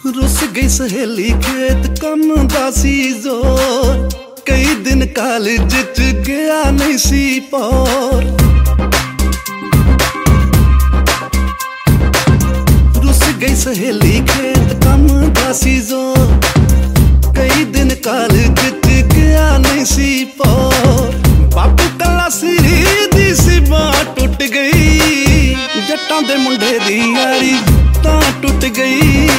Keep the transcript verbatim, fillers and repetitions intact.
रुस गई सहेली खेत कम दा सी जोर, कई दिन कॉलेज च गया नहीं सी पौर। रुस गई सहेली खेत कम दा सी जोर, कई दिन कॉलेज च गया नहीं सी पौर। बापू कला सिरी दी सी बांह टुट गई, जट्टां दे मुंडे दी यारी तां टुट गई।